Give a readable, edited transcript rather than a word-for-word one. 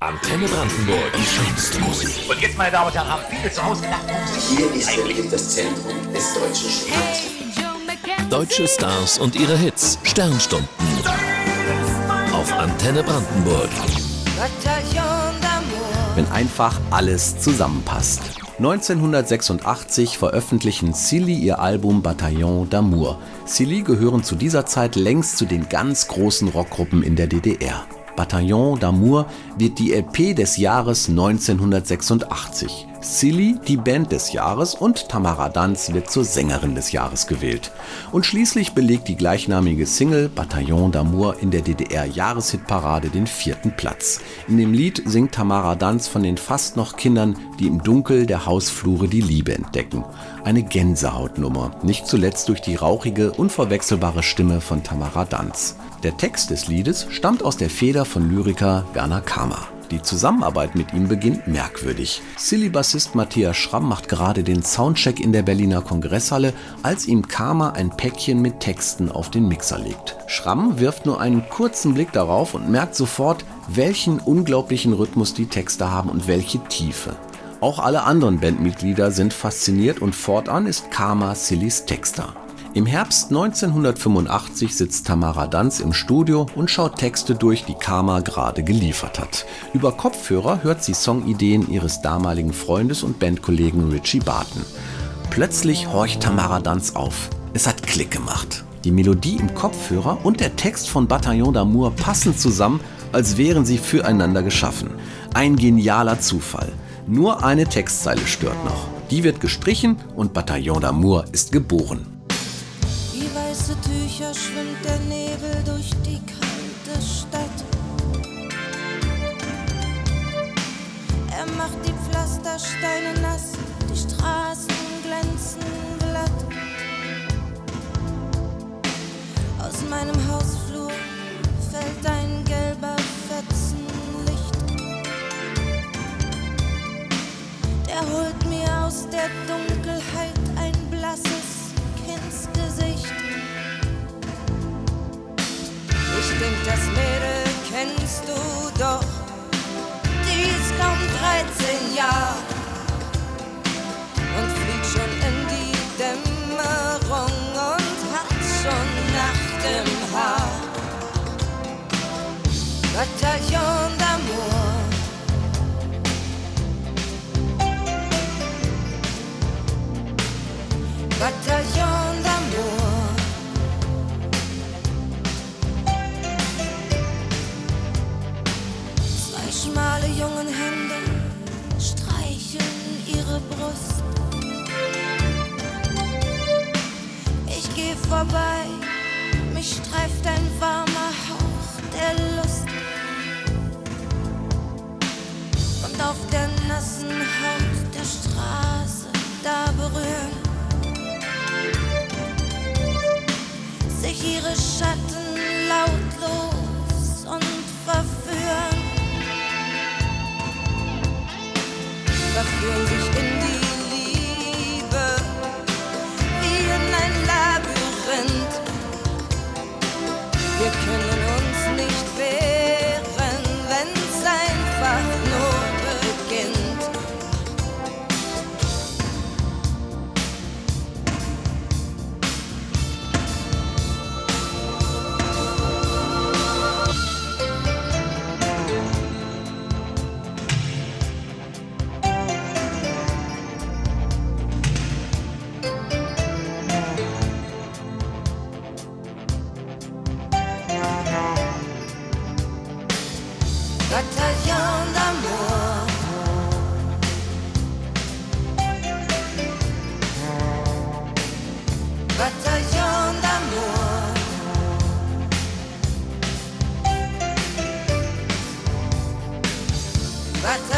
Antenne Brandenburg, die schönste Musik. Und jetzt, meine Damen und Herren, haben viele zu Hause gedacht, Hier ist wirklich das Zentrum des deutschen Stars. Deutsche Stars und ihre Hits, Sternstunden. Auf Antenne Brandenburg. Wenn einfach alles zusammenpasst. 1986 veröffentlichen Silly ihr Album Bataillon d'Amour. Silly gehören zu dieser Zeit längst zu den ganz großen Rockgruppen in der DDR. Bataillon d'Amour wird die LP des Jahres 1986. Silly die Band des Jahres und Tamara Danz wird zur Sängerin des Jahres gewählt. Und schließlich belegt die gleichnamige Single Bataillon d'Amour in der DDR-Jahreshitparade den 4. Platz. In dem Lied singt Tamara Danz von den fast noch Kindern, die im Dunkel der Hausflure die Liebe entdecken. Eine Gänsehautnummer, nicht zuletzt durch die rauchige, unverwechselbare Stimme von Tamara Danz. Der Text des Liedes stammt aus der Feder von Lyriker Werner Kamer. Die Zusammenarbeit mit ihm beginnt merkwürdig. Silly-Bassist Matthias Schramm macht gerade den Soundcheck in der Berliner Kongresshalle, als ihm Kamer ein Päckchen mit Texten auf den Mixer legt. Schramm wirft nur einen kurzen Blick darauf und merkt sofort, welchen unglaublichen Rhythmus die Texte haben und welche Tiefe. Auch alle anderen Bandmitglieder sind fasziniert und fortan ist Kamer Sillys Texter. Im Herbst 1985 sitzt Tamara Danz im Studio und schaut Texte durch, die Kamer gerade geliefert hat. Über Kopfhörer hört sie Songideen ihres damaligen Freundes und Bandkollegen Richie Barton. Plötzlich horcht Tamara Danz auf. Es hat Klick gemacht. Die Melodie im Kopfhörer und der Text von Bataillon d'Amour passen zusammen, als wären sie füreinander geschaffen. Ein genialer Zufall. Nur eine Textzeile stört noch. Die wird gestrichen und Bataillon d'Amour ist geboren. Wie weiße Tücher schwimmt der Nebel durch die kalte Stadt. Er macht die Pflastersteine nass, die Straßen glänzen glatt. Aus meinem Hausflur fällt ein gelber Fetzen Licht. Der holt mir aus der Dunkelheit ein blasses Kindsgesicht. Ich denk, das Mädel kennst du doch, die ist kaum 13 Jahre und fliegt schon in die Dämmerung und hat schon Nacht im Haar. Bataillon d'Amour. Bataillon d'Amour. Zwei schmale jungen Hände streicheln ihre Brust. Ich geh vorbei, mich streift ein warmer Hauch der Lust. Und auf der nassen Haut der Straße, da berühren sich ihre Schatten lautlos und verführen. Verführen sich in die Liebe wie in ein Labyrinth. Wir können uns nicht wehren, wenn's einfach nur beginnt. Bataillon d'Amour. Bataillon d'Amour. Bataillon